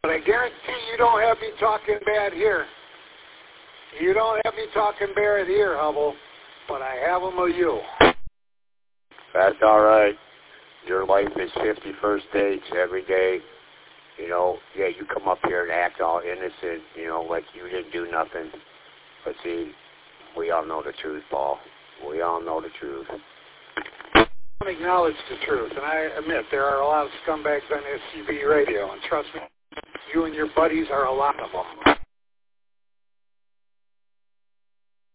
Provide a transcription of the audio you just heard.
But I guarantee you don't have me talking bad here. You don't have me talking bad here, Hubble, but I have them of you. That's all right. Your life is 50 first dates every day. You know, yeah, you come up here and act all innocent, you know, like you didn't do nothing. But see, we all know the truth, Paul. We all know the truth. I don't acknowledge the truth, and I admit there are a lot of scumbags on SCB radio, and trust me, you and your buddies are a lot of them.